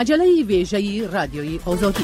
مجله ویژه رادیوی آزادی.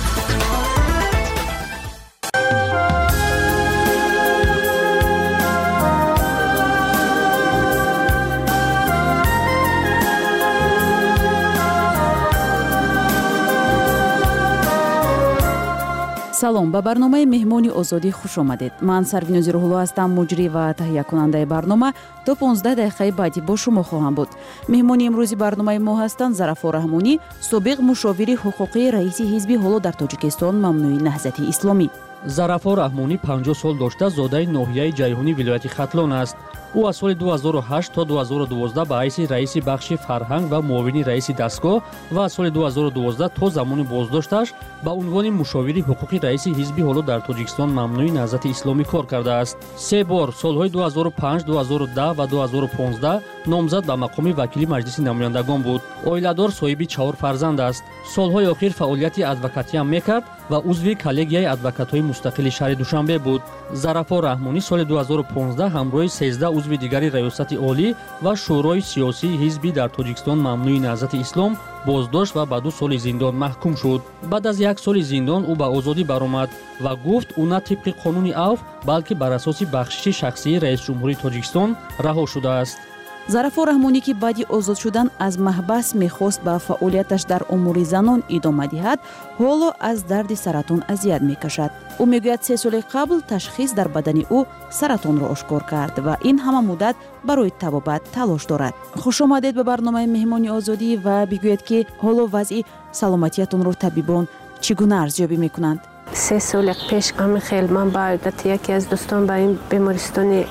салом, ба барномаи меҳмони озодӣ хуш омадед. ман Сарвинози Рӯҳулло ҳастам, муҷрӣ ва таҳиякунандаи барнома. то 15 дақиқаи баъди бо шумо хоҳам буд. меҳмони имрӯзи барномаи мо ҳастанд Зарафо Раҳмонӣ, собиқ мушовири ҳуқуқии раиси ҳизби ҳоло дар Тоҷикистон мамнӯи наҳзати исломӣ. Зарафо Раҳмонӣ 50 сол дошта зодаи ноҳияи Ҷайҳунӣ вилояти Хатлон аст. ӯ аз соли 2008 то 2012 ба ҳайси раиси бахши фарҳанг ва муовини раиси дастгоҳ ва аз соли 2012 то замони боздошташ ба унвони мушовири ҳуқуқи раиси ҳизби ҳоло дар Тоҷикистон мамнӯи наҳзати исломӣ кор кардааст. 3 бор солҳои 2005, 2010 ва 2015 номзад ба мақоми вакили маҷлиси намояндагон буд. Оиладор, соҳиби 4 фарзанд аст. Солҳои охир фаъолияти адвокатиам мекард ва узви коллегияи адвокатҳои мустақили шаҳри Душанбе буд. Зарафо Раҳмонӣ соли 2015 ҳамроҳи 13 узви дигари раёсати олӣ ва шӯрои сиёсии ҳизби дар Тоҷикистон мамнӯи наҳзати ислом боздошт ва ба 2 соли зиндон маҳкум шуд. баъд аз 1 соли зиндон ӯ ба озодӣ баромад ва гуфт ӯ на тибқи қонуни авф, балки бар асоси бахшиши шахсии раисҷумҳурии Тоҷикистон раҳо шудааст. Зарафо Раҳмонӣ ки баъди озод шудан аз маҳбас мехост ба фаъолияташ дар умури занон идома диҳад, ҳоло аз дарди саратон азият мекашад. ӯ мегӯяд 3 соли қабл ташхис дар бадани ӯ саратонро ошкор кард ва ин ҳама муддат барои табобат талош дорад. Хушомадед ба барномаи меҳмони озодӣ ва бигӯед ки ҳоло вазъи саломатиятонро табибон чӣ гуна арзёбӣ мекунанд? 3 соли пеш амихел ман ба одати яке аз дӯстон ба ин бемористони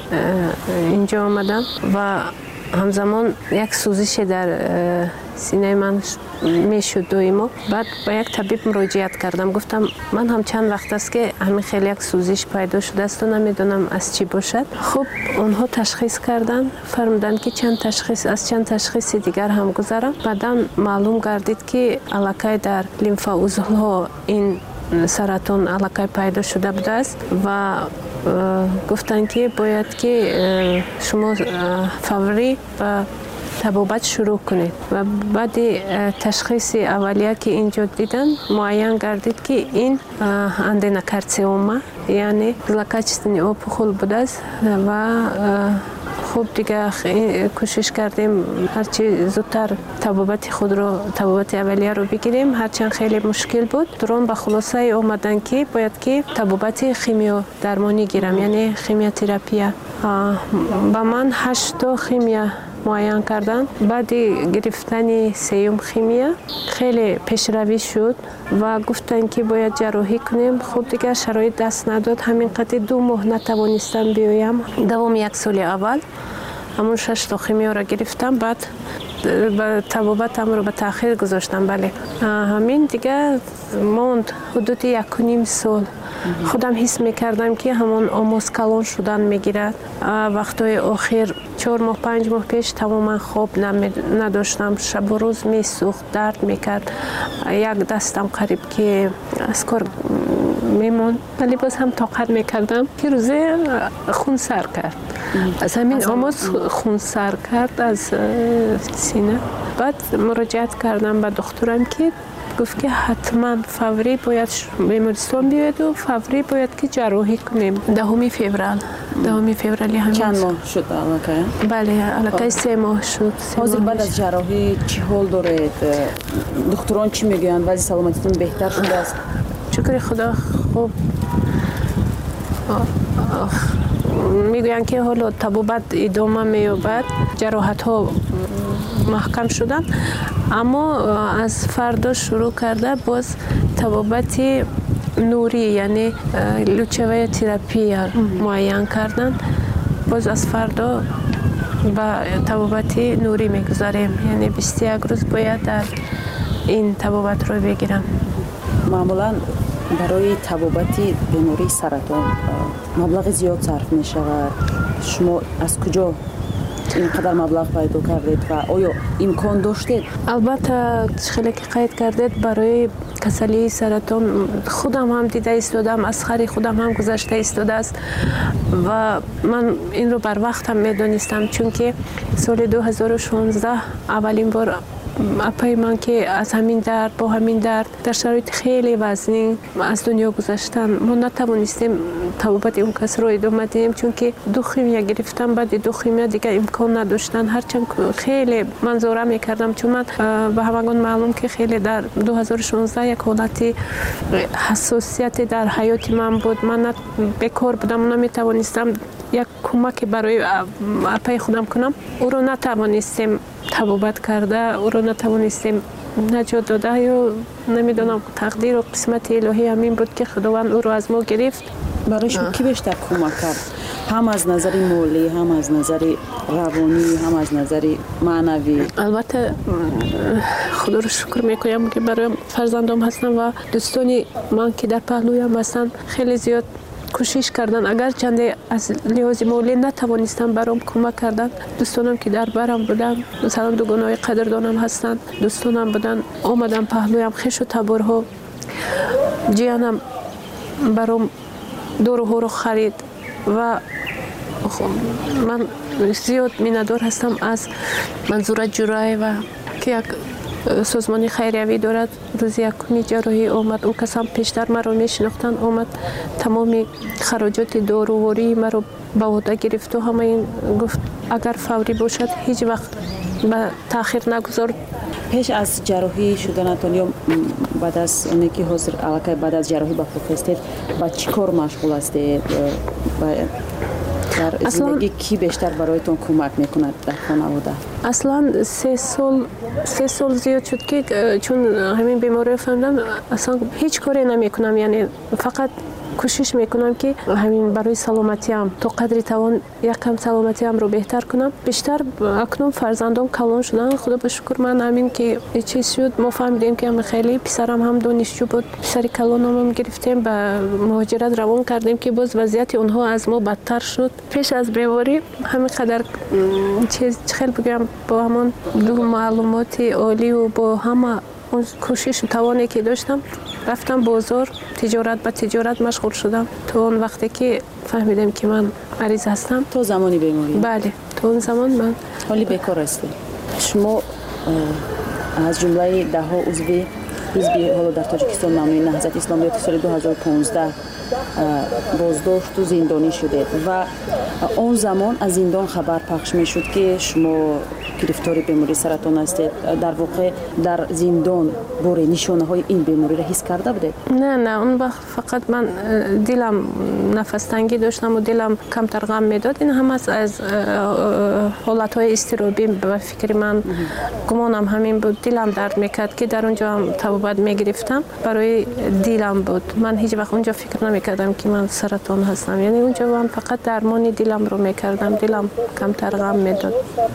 инҷо омадам ва ҳамзамон як сӯзише дар синаи ман мешуд доимо. Баъд ба як табиб муроҷиат кардам. Гуфтам ман ҳам чанд вақт аст ки ҳамин хел як сӯзиш пайдо шудаасту намедонам аз чӣ бошад. Хуб, онҳо ташхис кардан, фармуданд ки аз чанд ташхиси дигар ҳам гузарам. баъдан маълум гардид ки аллакай дар лимфаузлҳо ин саратон аллакай пайдо шуда будааст ва гуфтанд ки бояд ки шумо фаврӣ ба табобат шурӯъ кунед. ва баъди ташхиси аввалия ки инҷо дидан муайян гардид ки ин аденокарциома, яъне злокачественный опухол будааст ва хуб дига кӯшиш кардем ҳарчи зудтар табобати аввалияро бигирем, ҳарчанд хеле мушкил буд. дурон ба хулосае омаданд ки бояд ки табобати химиодармонӣ гирам, яъне химиотерапия. ба ман 8 то химия муайян кардан. баъди гирифтани 3-ум химия хеле пешравӣ шуд ва гуфтанд ки бояд ҷарроҳӣ кунем. хуб дигар шароит даст надод, ҳамин қадр 2 моҳ натавонистам биёям. давоми 1 соли аввал ҳамон 6 то химиёро гирифтам, баъд табобатамро ба таъхир гузоштам. бале ҳамин дигар монд ҳудуди 1.5 сол. худам ҳис мекардам ки ҳамон омоз калон шудан мегирад. вақтҳои охир 4 моҳ 5 моҳ пеш тамоман хоб надоштам. шабу рӯз месӯхт, дард мекард. як дастам қариб ки аз кор мемонд, вале боз ҳам тоқат мекардам ки рӯзе хунсар кард. аз ҳамин омоз хунсар кард аз сина. баъд муроҷиат кардам ба духтурам ки гуфт ки ҳатман фаврӣ бояд бемористон биёеду фаврӣ бояд ки ҷарроҳӣ кунем. 10 феврали ҳамин чанд моҳ шуд аллакай? бале, аллакай 3 моҳ шуд. ҳозир баъд аз ҷарроҳӣ чӣ ҳол доред? духтурон чӣ мегӯянд? вазъи саломатитон беҳтар шудааст? шукри худо хуб. мегӯянд ки ҳоло табобат идома меёбад, ҷароҳатҳо маҳкам шуданд, аммо аз фардо шурӯъ карда боз табобати нурӣ, яъне лучевая терапия муайян кардан. боз аз фардо ба табобати нурӣ мегузарем, яъне 21 рӯз бояд дар ин табобатро бигирам. маъмулан барои табобати бемории саратон маблағи зиёд сарф мешавад. шумо аз куҷо ин қадар маблағ пайдо кардед ва оё имкон доштед? албатта, хеле ки қайд кардед, барои касалии саратон худам ҳам дида истодам, аз хари худам ҳам гузашта истодааст ва ман инро барвақт ҳам медонистам, чунки соли 2016 аввалин бор اپای من که از همین درد با همین درد در شرایط خیلی وزنی از دنیا گذشتن، ما نتوانستیم توبت اون کس رو ادامه دهیم، چون که دو خیمیا گرفتم، بعد دو خیمیا دیگه امکان نداشتن. هرچند خیلی من زوره میکردم، چون من به همگان معلوم که خیلی در 2016 یک حالت حساسیت در حیات من بود. من بیکار بودم، نمیتوانستم یک کمک برای اپای خودم کنم. او رو نتوانستیم توبت کرده، او رو نتوانستیم نجات داده، یا نمیدونم تقدیر و قسمت الهی همین بود که خداوند او رو از ما گرفت. برای شما کی بیشتر کمک کرد؟ هم از نظر مالی، هم از نظر روانی، هم از نظر معنوی؟ البته خدا رو شکر میکنم که برای فرزندام هستم و دوستانی من که در پهلویم هستن خیلی زیاد کوشش کردن. اگر چنده از لحاظ مالی نتوانستم برام کمک کردن. دوستانم که در برم بودن، مثلا دوگانای قدردانم هستن، دوستانم بودن آمدن پهلویم، خش و تبرها جیانم برام دورو رو خرید و من زیاد میندار هستم از منظور جرای و که یک سازمان خیریوی دارد. روز یکمی جراحی آمد، او کسان پیشتر مرا میشناختن، آمد تمامی خراجات داروواری مرا به عهده گرفت و همه این گفت اگر فوری باشد هیچ وقت به تاخیر نگذار. پیش از جراحی شدنتون یا بعد از اونی که حاضر علاقه بعد از جراحی با خود هستید با چی کار مشغول هستید؟ در زندگی کی بیشتر برایتون کمک میکند در خانواده؟ اصلا 3 سال زیاد شد که چون همین بیماری فهمیدم اصلا هیچ کاری نمیکنم، یعنی فقط کوشش میکنم که همین برای سلامتیم تا قدری توان یکم سلامتیم رو بهتر کنم. بیشتر اکنون فرزندان کلان شدن، خدا به شکر. من همین که چیز شد ما فهمیدیم که هم خیلی پسرم هم دانشجو بود، پسر کلانم گرفتیم به مهاجرت روان کردیم که باز وضعیت اونها از ما بدتر شد. پیش از بیماری همین قدر چیز خیلی بگم با همون دو معلومات عالی و با همه اون کوشش و توانی که داشتم رفتم بازار، تجارت به تجارت مشغول شدم تا اون وقتی که فهمیدم که من مریض هستم. تو زمانی بیماری؟ بله، تو اون زمان من حالی بیکار هستید. شما از جمله 10 عضو حزب حالا در تاجیکستان نامی نهضت اسلامی سال 2015 بازداشت و زندانی شده و اون زمان از زندان خبر پخش می شد که شما گرفتار بیماری سرطان هستید. در واقع در زندان باره نشانه های این بیماری را حس کرده بودید؟ نه اون وقت فقط من دلم نفس تنگی داشتم و دلم کمتر غم میداد. این هم از حالت های اضطرابی به فکر من گمانم همین بود. دلم درد میکرد که در اونجا هم توبت میگرفتم، برای دلم بود. من هیچ وقت اونجا فکر نمیکردم که من سرطان هستم، یعنی اونجا من فقط درمان دلم رو میکردم، دلم کمتر غم میداد.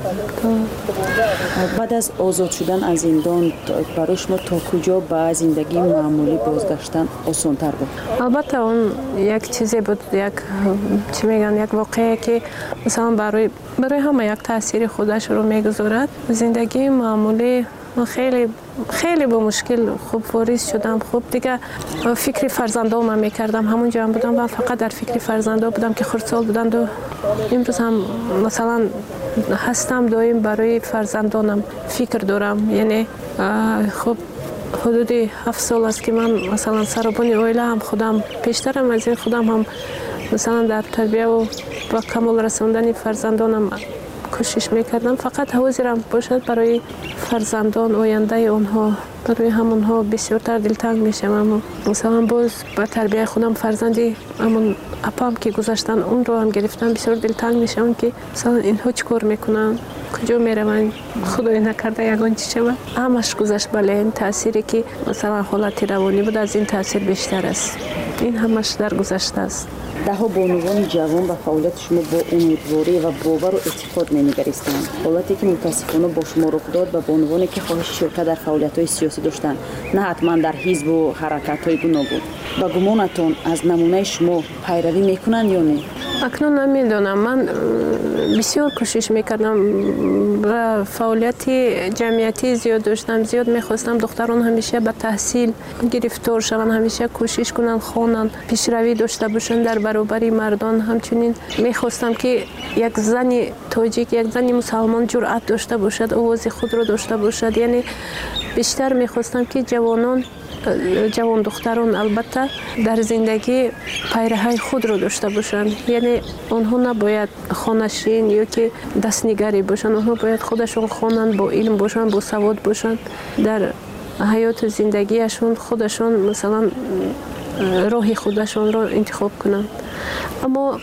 بعد از آزاد شدن از زندان برای شما تا کجا به زندگی معمولی بازگشتن آسان‌تر بود؟ البته اون یک چیزی بود، یک چی میگن، یک واقعه که مثلا برای همه یک تاثیر خودش رو میگذارد. زندگی معمولی من خیلی با مشکل خوب واریز شدم. خوب دیگه فکر فرزندام میکردم، همونجا هم بودم و فقط در فکر فرزندام بودم که خردسال بودند و امروز هم مثلا هستم دائم برای فرزندانم فکر دارم. یعنی خب حدود 7 سال است که من مثلا سربان عائله هم خودم پیشترم از این خودم هم مثلا در تربیه و با کمال رساندن فرزندانم کوشش میکردم. فقط حاضرم باشد برای فرزندان آینده اونها، برای همونها بسیارتر دلتنگ میشم. مثلا باز با تربیه خودم فرزندی همون اپام که گذاشتن اون رو هم گرفتم، بسیار دلتنگ میشم که مثلا اینها چیکار میکنن، کجا میروند، خدای نکرده یگان چی شود. همش گذشت. بله، این تأثیری که مثلا حالت روانی بود از این تأثیر بیشتر است. این همش در گذشته است. دهها بانوان جوان به فعالیت شما با امیدواری و باور و اعتقاد می‌نگریستند. حالتی که متاسفانه با شما رخ داد به بانوانی که خواهش شرکت در فعالیت‌های سیاسی داشتند، نه حتما در حزب و حرکت‌های گوناگون. با گمانتون از نمونه شما پیروی میکنند یا نه؟ اکنون نمیدونم. من بسیار کوشش میکردم و فعالیت جمعیتی زیاد داشتم. زیاد میخواستم دختران همیشه به تحصیل گرفتار شوند، همیشه کوشش کنند خوانند، پیشروی داشته باشند در برابر مردان. همچنین میخواستم که یک زن تاجیک، یک زن مسلمان جرأت داشته باشد، آواز خود را داشته باشد. یعنی بیشتر میخواستم که جوان دختران البته در زندگی پیرهی خود را داشته باشند. یعنی آنها نباید خانشین یا که دستنگری باشند، آنها باید خودشون خوانند، با علم باشند، با سواد باشند، در حیات زندگیشون خودشون مثلا راه خودشون را انتخاب کنند. اما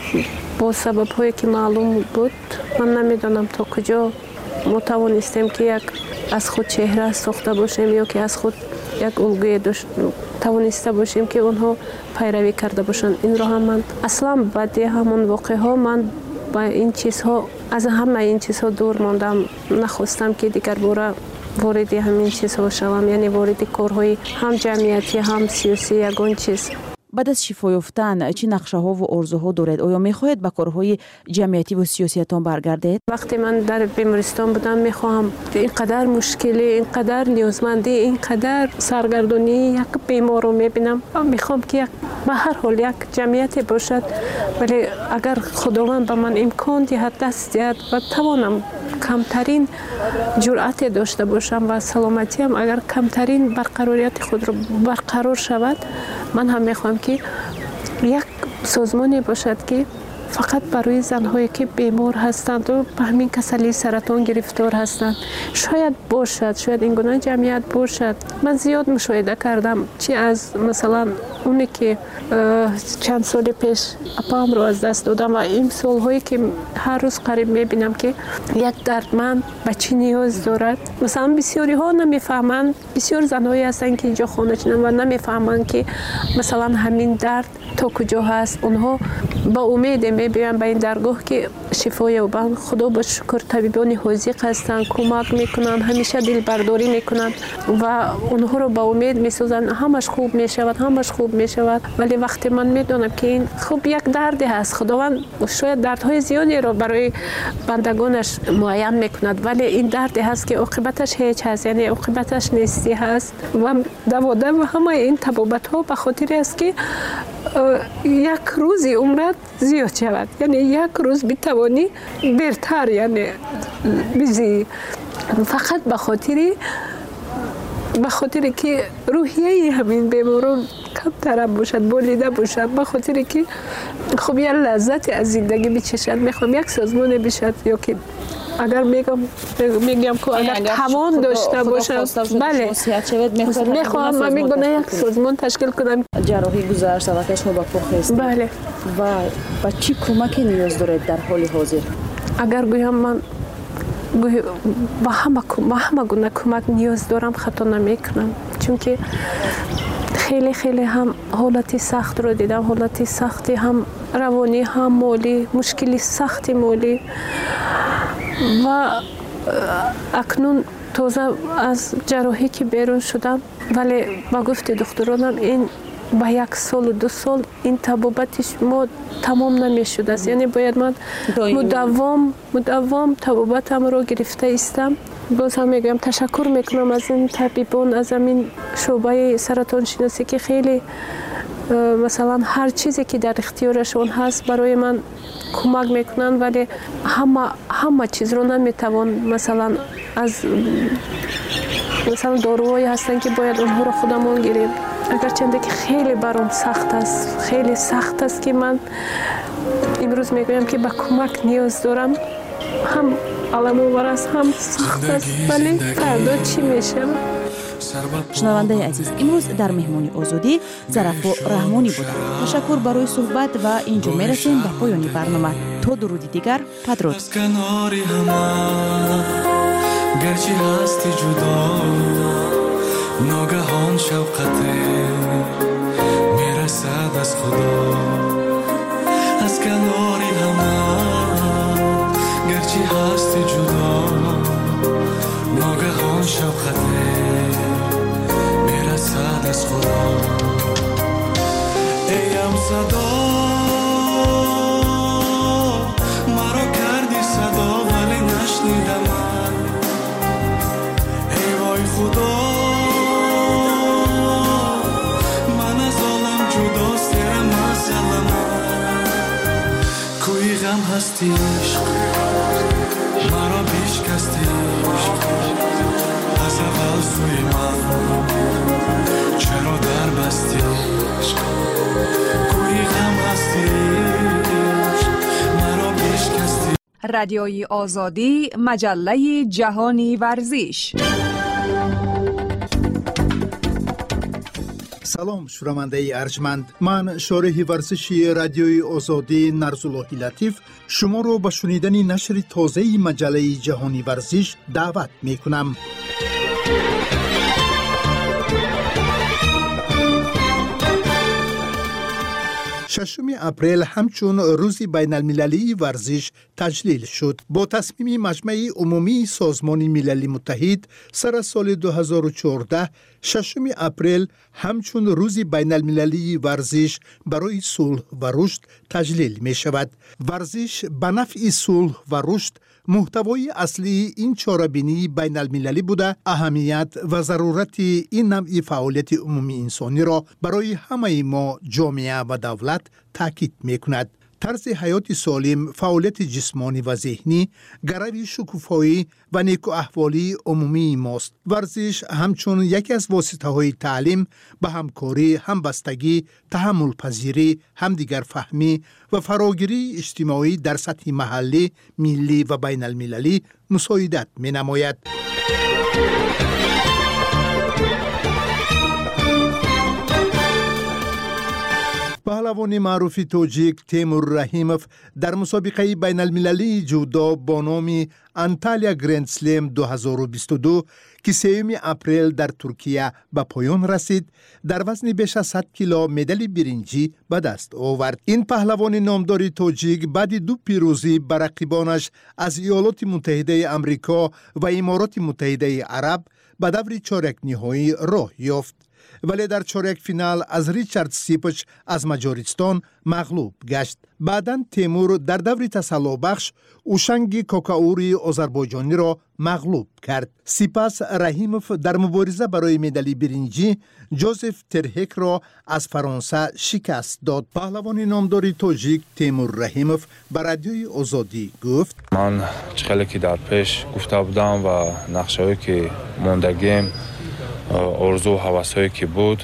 با سبب هایی که معلوم بود، من نمیدانم تا کجا ما توانستیم که یک از خود چهره ساخته باشیم یا که از خود یک الگوی توانسته باشیم که اونها پیروی کرده باشند. این را هم من اصلا بعد همون واقعه ها من با این چیزها، از همه این چیزها دور ماندم. نخواستم که دیگر باره وارد همین چیزها شوم، یعنی وارد کارهای هم جمعیتی هم سیاسی یگان چیز. بعد از شفا یافتن چه نقشه‌ها و آرزوها دارید؟ آیا می‌خواهید به کارهای جمعیتی و سیاسیتان برگردید؟ وقتی من در بیمارستان بودم می‌خواهم اینقدر مشکلی، اینقدر نیازمندی، اینقدر سرگردانی یک بیمار رو می‌بینم. می‌خوام که به هر حال یک جمعیتی باشد، ولی اگر خداوند به من امکان دهد، دست دهد و توانم کمترین جرأت داشته باشم و سلامتیم اگر کمترین برقراریت خود رو برقرار شود، من هم میخوام که یک سازمانی باشد که فقط برای زنهایی که بیمار هستند و به همین کسلی سرطان گرفتار هستند شاید باشد، شاید این گونه جمعیت باشد. من زیاد مشاهده کردم، چی از مثلا اونی که چند سال پیش اپام رو از دست دادم و این سالهایی که هر روز قریب میبینم که یک دردمند به چی نیاز دارد. مثلا بسیاری ها نمیفهمند، بسیار زنهایی هستند که اینجا خانه چنن و نمیفهمند که مثلا همین درد تا کجا هست. اونها با امید میبینن به این درگاه که شفای یابند. خدا با شکر طبیبان حاذق هستند، کمک میکنند، همیشه دل برداری میکنند و اونها رو با امید میسازند همش خوب میشود، همش خوب میشود. ولی وقتی من میدونم که این خوب یک دردی هست، خداوند شاید دردهای زیادی رو برای بندگانش معین میکند، ولی این دردی هست که عاقبتش هیچ هست، یعنی عاقبتش نیستی هست. و دوادم و همه این تبابت ها به خاطر است که یک روزی عمرت زیاد شود، یعنی یک روز بتوانی بهتر یعنی بزی، فقط به خاطر که روحیه همین بیماران کمتر باشد، بولیده باشد، به خاطر که خب یه لذت از زندگی بچشد. میخوام یک سازمان بشد یا که اگر میگم که اگر توان داشته باشم، بله میخوام من میگم یک سازمان تشکیل کنم. جراحی گذشت و شما با پخ هستید. بله. و با چی کمکی نیاز دارید در حال حاضر؟ اگر گویم من با همه گونه کمک نیاز دارم خطا نمیکنم، چون که خیلی هم حالتی سخت رو دیدم، حالتی سختی هم روانی هم مالی، مشکلی سختی مالی و اکنون تازه از جراحی که بیرون شدم، ولی با گفت دکترانم این با 1 سال و 2 سال این طبابتش ما تمام نمیشد است، یعنی باید من مداوم طبابتم رو گرفته استم. باز هم میگم تشکر میکنم از این طبیبان، از این شعبه سرطان شناسی که خیلی مثلا هر چیزی که در اختیارشون هست برای من کمک میکنن، ولی همه چیز رو نمیتوان مثلا از داروهایی هستن که باید اونها رو خودمون گیریم. اگرچه که خیلی برام سخت است، خیلی سخت است که من امروز میگویم که به کمک نیاز دارم، هم علم آور است هم سخت است، ولی فردا چی میشه؟ شنونده عزیز، امروز در مهمانی آزادی ظرفا رحمانی بودند. تشکر برای صحبت و اینجا میرسیم به پایان برنامه. تا درودی دیگر، بدرود. گرچه هستی جدا ناگهان شوقته میرسد از خدا از کناری همه. گرچه هستی جدا ناگهان شوقته میرسد از خدا. ایم صدا هستی عشق مرا بشکستی عشق از اول سوی من چرا در بستی عشق کوی غم هستی عشق مرا بشکستی. رادیوی آزادی، مجله جهانی ورزش. سلام شنونده ارجمند، من شارح ورزشی رادیوی آزادی نرزاللهی لطیف شما رو به شنیدن نشر تازه مجله جهانی ورزش دعوت می کنم. ششم اپریل همچون روز بین المللی ورزش تجلیل شد. با تصمیم مجمع عمومی سازمان ملل متحد سر سال 2014 ششم اپریل همچون روز بین المللی ورزش برای صلح و رشد تجلیل می شود. ورزش به نفع صلح و رشد محتوای اصلی این چاره‌بینی بین المللی بوده، اهمیت و ضرورت این نوع فعالیت عمومی انسانی را برای همه ما جامعه و دولت تاکید می‌کند. طرز حیات سالم، فعالیت جسمانی و ذهنی، گرای شکوفایی و نیکواحوالی عمومی ماست. ورزش همچون یکی از واسطه‌های تعلیم به همکاری، همبستگی، تحمل پذیری، همدیگر فهمی و فراگیری اجتماعی در سطح محلی، ملی و بین المللی مساعدت می‌نماید. پهلوان معروف تاجیک تیمور رحیموف در مسابقه بین المللی جودو با نام انتالیا گرند سلم 2022 که 3 اپریل در ترکیه به پایان رسید، در وزن بیش از 100 کیلو مدال برنجی به دست آورد. این پهلوان نامدار تاجیک بعد 2 پیروزی بر رقیبانش از ایالات متحده آمریکا و امارات متحده عرب به دور چهارک نهایی راه یافت، ولی در چهارک فینال از ریچارد سیپچ از مجارستان مغلوب گشت. بعداً تیمور در دور تسلا بخش اوشنگ کوکاوری آذربایجانی را مغلوب کرد. سپس رحیموف در مبارزه برای مدال برنجی جوزف ترهک را از فرانسه شکست داد. پهلوان نامدار تاجیک تیمور رحیموف به رادیوی آزادی گفت: من خیلی که در پیش گفته بودم و نقشه‌ای که موندگیم، آرزو و هوس‌هایی که بود،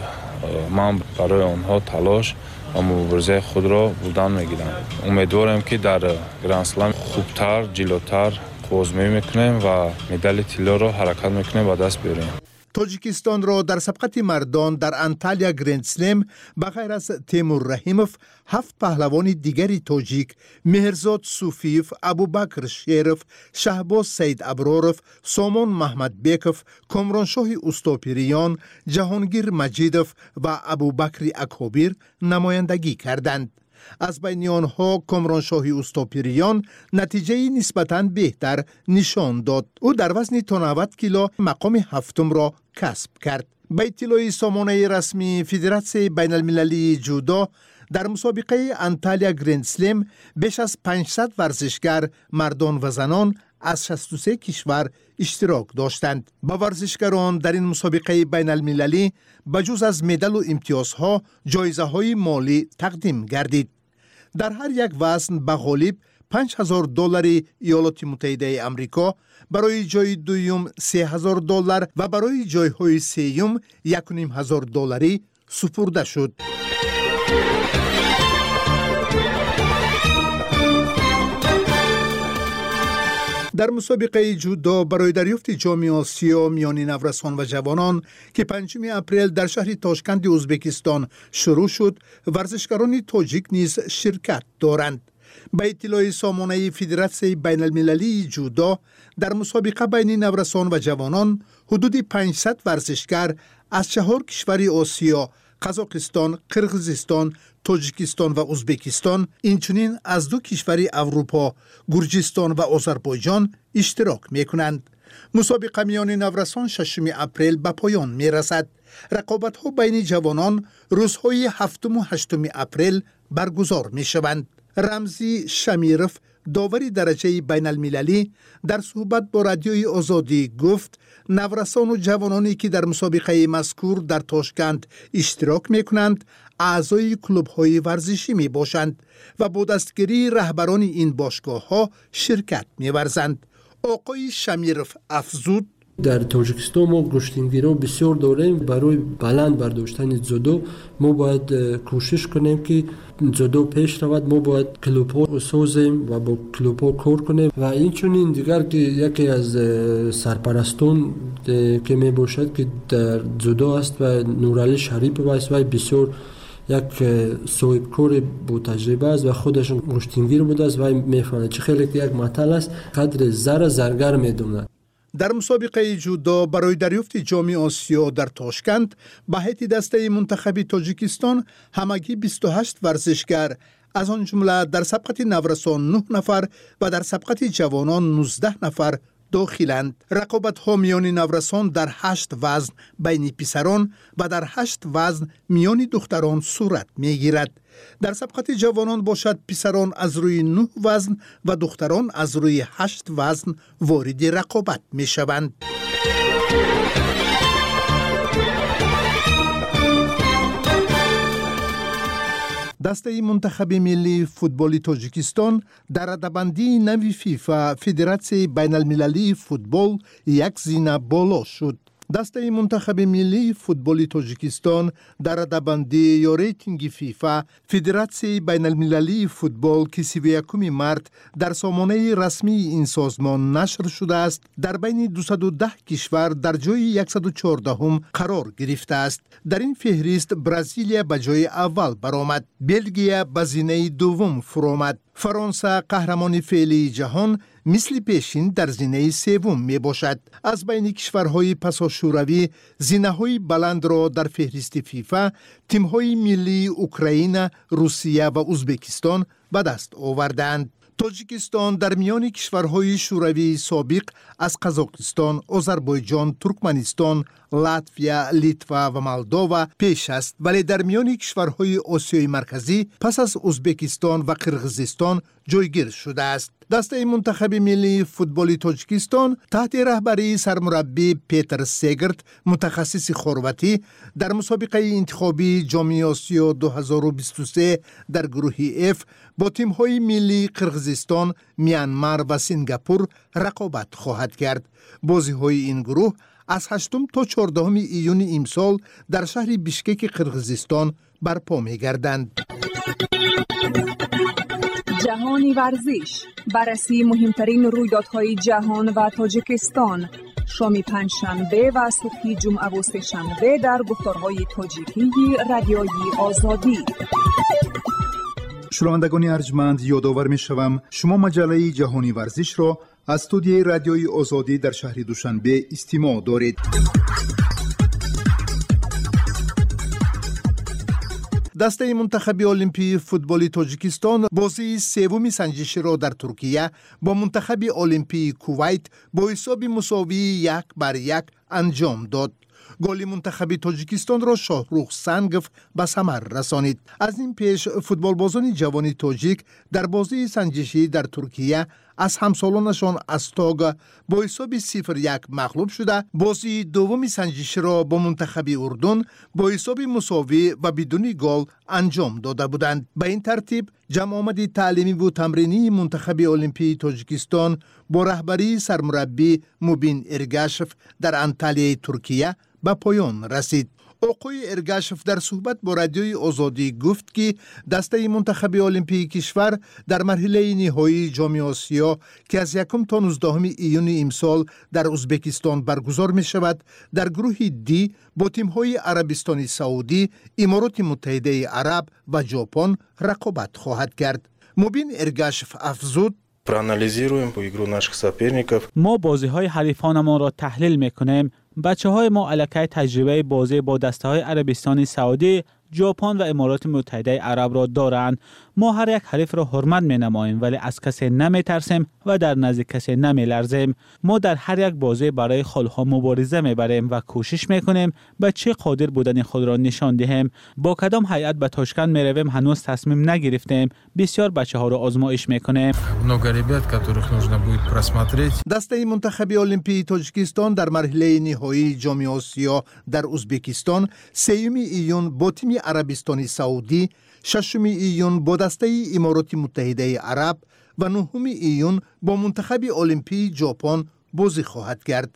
من برای آنها تلاش و مبارزه خود را بودن میگیرم. امیدوارم که در گرند اسلم خوبتر، جلوتر آزمایش میکنیم و مدال طلا را حرکت میکنیم و دست بیاریم. تاجیکستان را در سبقت مردان در انتالیا گرند سلم به غیر از تیمور رحیموف 7 پهلوان دیگری تاجیک، مهرزاد صوفیف، ابوبکر شیرف، شهباز سید ابراروف، سامان محمد بیکوف، کامرانشاه اوستاپیریان، جهانگیر مجیدوف و ابوبکر اکابیر نمایندگی کردند. از بین آنها کامرانشاه اوستاپیریان نتیجه نسبتاً بهتر نشان داد. او در وزن تا 90 کیلو مقام 7 را کسب کرد. به اطلاع سامانه رسمی فدراسیون بین المللی جودو، در مسابقه انتالیا گرند سلم بیش از 500 ورزشگر مردان و زنان از 63 کشور اشتراک داشتند. با ورزشگران در این مسابقه بین المللی بجز از مدال و امتیازها جایزه های مالی تقدیم گردید. در هر یک وزن به غالب $5,000 ایالات متحده آمریکا، برای جای دوم $3,000 و برای جایهای سوم $1,500 سپرده شد. در مسابقه جودو برای دریافت جام آسیا میان نورسان و جوانان که 5 اپریل در شهر تاشکند ازبکستان شروع شد، ورزشکاران تاجیک نیز شرکت دارند. به اطلاع سامانه فدراسیون بین المللی جودو، در مسابقه بین نورسان و جوانان حدود 500 ورزشگر از 4 کشور آسیا، قزاقستان، قرقیزستان، تاجیکستان و ازبکستان، اینچنین از 2 کشور اروپا، گرجستان و آذربایجان اشتراک می‌کنند. مسابقه میان نورسان 6 اپریل به پایان می‌رسد. رقابت‌ها بین جوانان روزهای 7 و 8 اپریل برگزار می‌شوند. رمزی شمیرف داوری درجه بین المللی، در صحبت با رادیوی آزادی گفت نورسان و جوانانی که در مسابقه مذکور در تاشکند اشتراک میکنند اعضای کلوب‌های ورزشی می باشند و با دستگیری رهبران این باشگاه‌ها شرکت می‌ورزند. آقای شمیرف افزود در تاجیکستان ما گشتنگیران بسیار داریم. برای بلند برداشتن زودو ما باید کوشش کنیم که زودو پیش رود. ما باید کلوب‌ها سازیم و با کلوب‌ها کار کنیم و این چنین دیگر که یکی از سرپرستان که می باشد که در زودو است و نورعلی شریف است و بسیار یک صاحب کار با تجربه است و خودش گشتنگیر بوده است و میفهمد چه خیلی که یک مطل است قدر زر زرگر میدوند. در مسابقه جودو برای دریافت جام آسیا در تاشکند به هیئت دسته منتخب تاجیکستان همگی 28 ورزشگر از آن جمله در سبقت نورسان 9 نفر و در سبقت جوانان 19 نفر داخلند. رقابت‌ها میان نورسان در 8 وزن بین پسران و در 8 وزن میان دختران صورت میگیرد. در سبقت جوانان باشد پسران از روی 9 وزن و دختران از روی 8 وزن وارد رقابت میشوند. دسته منتخب ملی فوتبال تاجیکستان در رده‌بندی نوی فیفا فدراسیون بین المللی فوتبال یک زینه بالا شد. دسته منتخب ملی فوتبال تاجیکستان در رده‌بندی یا ریتینگ فیفا فدراسیون بین المللی فوتبال که 31 مارس در سامانه رسمی این سازمان نشر شده است در بین 210 کشور در جای 114 قرار گرفته است. در این فهرست برزیلیا به جای اول برآمد، بلژیک به زینه دوم فرآمد. فرانسه قهرمان فعلی جهان مثل پیشین در زینه سوم می باشد. از بین کشورهای پسا شوروی زینه‌های بلند را در فهرست فیفا تیم‌های ملی اوکراین، روسیه و ازبکستان به دست آوردند. تاجیکستان در میان کشورهای شوروی سابق از قزاقستان، آذربایجان، ترکمنستان، لاتویا، لیتوا و مولداوا پیش است، ولی در میان کشورهای آسیای مرکزی پس از ازبکستان و قرقیزستان جایگیر شده است. دسته منتخب ملی فوتبال تاجیکستان تحت رهبری سرمربی پیتر سگرت متخصص خرواتی در مسابقه انتخابی جام آسیا 2023 در گروه F با تیم‌های ملی قرقیزستان، میانمار و سنگاپور رقابت خواهد کرد. بازی‌های این گروه از 8 تا 14 ایون امسال در شهر بیشکک قرقیزستان برپا می‌گردند. جهانی ورزش، بررسی مهمترین رویدادهای جهان و تاجیکستان، شام پنجشنبه و صبح جمعه و سه‌شنبه در گفتارهای تاجیکی رادیوی آزادی. شنوندگان ارجمند، یادآور می‌شوم شما مجله جهانی ورزش را از استودیوی رادیوی آزادی در شهر دوشنبه استماع دارید. دسته منتخب المپی فوتبال تاجیکستان بازی سوم سنجشی را در ترکیه با منتخب المپی کویت با حساب مساوی 1-1 انجام داد. گل منتخب تاجیکستان را شاهروخ سنگف به ثمر رسانید. از این پیش فوتبالبازان جوان تاجیک در بازی سنجشی در ترکیه از همسالانشان استاگ با حساب 0-1 مغلوب شده، بازی دوم سنجشی را با منتخب اردن با حساب مساوی و بدون گل انجام داده بودند. به این ترتیب جمع آمد تعلیمی و تمرینی منتخب المپی تاجیکستان با رهبری سرمربی موبین ارگاشف در انتالیای ترکیه به پایان رسید. آقای ارگاشف در صحبت با رادیوی آزادی گفت که دسته منتخب المپی کشور در مرحله نهایی جام آسیا که از 1 تا 19 ایون امسال در ازبکستان برگزار می شود در گروه دی با تیم‌های عربستان سعودی، امارات متحده عرب و ژاپن رقابت خواهد کرد. موبین ارگاشف افزود: ما بازی‌های حریفانمان را تحلیل می‌کنیم. بچه‌های ما الکی تجربه بازی با دسته‌های عربستان سعودی ژاپن و امارات متحده عرب را دارند. ما هر یک حریف را حرمت می‌نماییم ولی از کسی نمی‌ترسیم و در نزد کسی نمی‌لرزیم. ما در هر یک بازی برای خلق مبارزه می‌بریم و کوشش می‌کنیم به چه قادر بودن خود را نشان دهیم. با کدام هیئت به تاشکند می‌رویم هنوز تصمیم نگرفتیم. بسیار بچه‌ها را آزمایش می‌کنیم. دسته منتخب المپی تاجیکستان در مرحله نهایی جام آسیا در ازبکستان 3 ایون با تیم عربستان سعودی، 6 ایون با دسته امارات متحده عرب و 9 ایون با منتخب المپی ژاپن بازی خواهد کرد.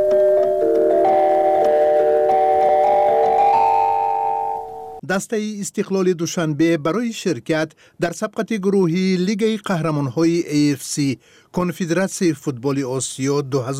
دسته استقلال دوشنبه برای شرکت در سبقت گروهی لیگ قهرمان‌های AFC کنفدراسیون فوتبال آسیا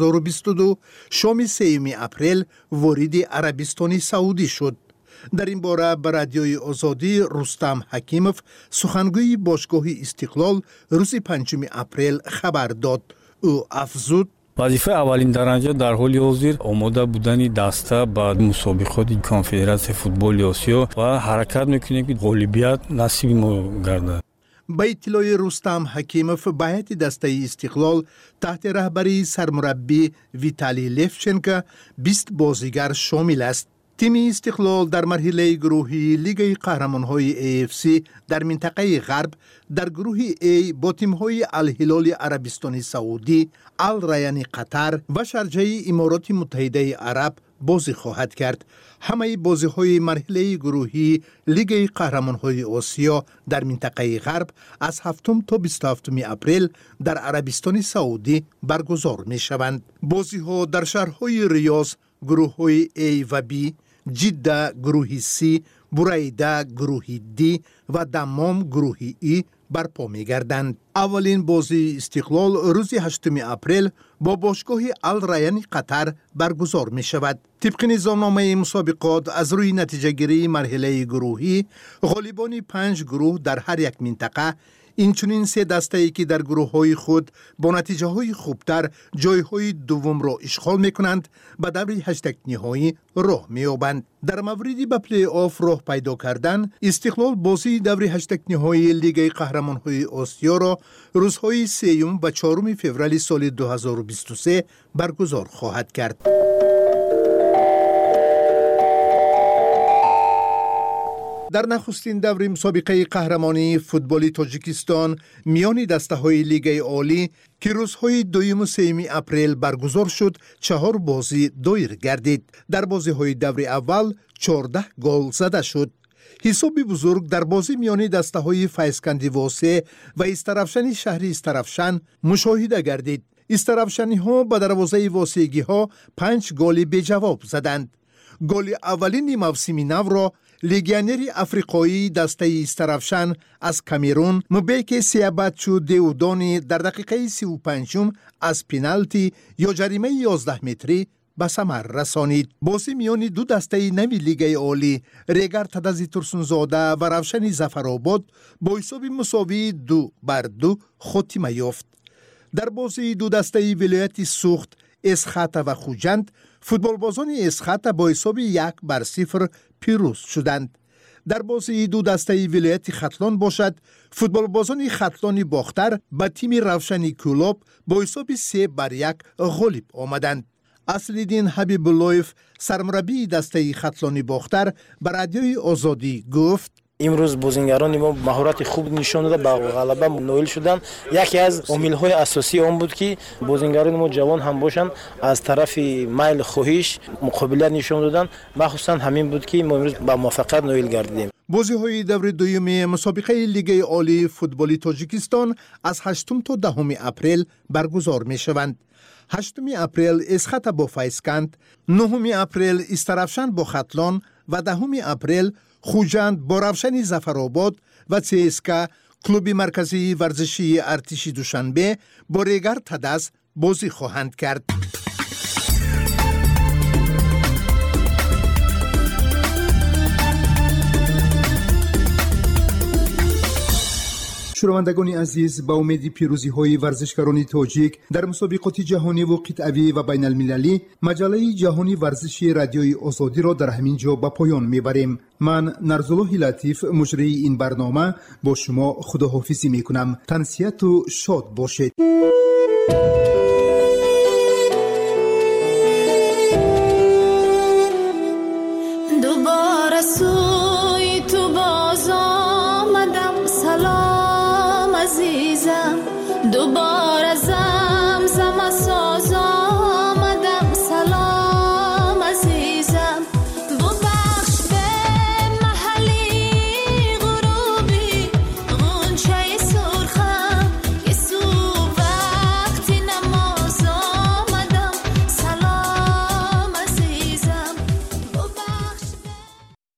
2022 شام 3 اپریل وارد عربستان سعودی شد. در این باره به رادیوی آزادی رستم حکیمов سخنگوی باشگاه استقلال روز 5 اپریل خبر داد. او افزود: وظیفه اولین درجه در حال حاضر آماده بودن دسته به مسابقات کنفدراسیون فوتبال آسیا و حرکت میکنیم که غالبیت نصیب ما گردد. با اطلاع رستم حکیمov به هیئت دسته استقلال تحت رهبری سرمربی ویتالی لفچنکو 20 بازیگر شامل است. تیم استقلال در مرحله گروهی لیگ قهرمان‌های AFC در منطقه غرب در گروه A با تیم‌های الهلال عربستان سعودی، الریان قطر و شارجه امارات متحده عرب بازی خواهد کرد. همه بازی‌های مرحله گروهی لیگ قهرمان‌های آسیا در منطقه غرب از 7 تا 27 اپریل در عربستان سعودی برگزار می‌شوند. بازی‌ها در شهرهای ریاض گروه‌های A و B، جده گروهی C، بریده گروهی D و دمام گروهی E برپا می‌گردند. اولین بازی استقلال روز 8 اپریل با باشگاه الریان قطر برگزار می‌شود. طبق نظامنامه مسابقات از روی نتیجه گیری مرحله گروهی غالبان 5 گروه در هر یک منطقه، اینچنین 3 دسته‌ای که در گروه‌های خود با نتیجه‌های خوبتر جای‌های دوم را اشغال می‌کنند به دور 8 نهایی راه می‌یابند. در موردی به پلی آف راه پیدا کردن، استقلال بازی دور 8 نهایی لیگ قهرمان‌های آسیا را روزهای 3 و 4 فوریه سال 2023 برگزار خواهد کرد. در نخستین دور مسابقه قهرمانی فوتبال تاجیکستان میان دسته‌های لیگ عالی که روزهای 2 و 3 اپریل برگزار شد 4 بازی دایر گردید. در بازی‌های دور اول 14 گل زده شد. حساب بزرگ در بازی میان دسته‌های فیضکندی واسه و استرافشن شهری استرافشن مشاهده گردید. استرافشنی‌ها به دروازه واسگی‌ها 5 گل به جواب زدند. گل اولین موسم نو را لیگیونر افریقایی دسته استرافشن از کامرون مبیک سیاباتچو دیودانی در دقیقه 35 از پنالتی یا جریمه 11 متری به ثمر رسانید. بازی میان دو دسته نوی لیگ عالی ریگر تدزی ترسونزاده و روشن ظفرآباد با حساب مساوی 2-2 خاتمه یافت. در بازی دو دسته ولایت سوخت اسخاته و خوجند فوتبالبازان اسخاته با حساب 1-0 پیروز شدند. در بازی دو دسته ولایت ختلان باشد فوتبالبازان ختلانی باختر به تیم روشنی کلوب با حساب 3-1 غالب آمدند. اصل‌الدین حبیب اللهیف سرمربی دسته ختلانی باختر به رادیوی آزادی گفت: امروز بازیگران ما مهارت خوب نشان داده به غلبه نائل شدن. یکی از عامل‌های اساسی آن بود که بازیگران ما جوان هم باشند از طرف میل خواهش مقابله نشان دادن. مخصوصا همین بود که ما امروز به موفقیت نائل گردیدیم. بازی‌های دور دوم مسابقه لیگ عالی فوتبال تاجیکستان از 8 تا 10 اپریل برگزار می‌شوند. 8 اپریل اسخاته با فیضکند، 9 اپریل استرافشن با ختلان و 10 اپریل خوجند با روشن ظفرآباد و CSKA کلوب مرکزی ورزشی ارتش دوشنبه با ریگر تدز بازی خواهند کرد. شنوندگان عزیز، با امید پیروزی‌های ورزشکاران تاجیک در مسابقات جهانی و قطعی و بین المللی، مجله جهانی ورزشی رادیوی آزادی را در همین جا به پایان میبریم. من نرزالله لطیف مجری این برنامه با شما خداحافظی میکنم. تنسیت و شاد باشید. دوباره سوی تو باز آمدم، سلام عزیزم. دوباره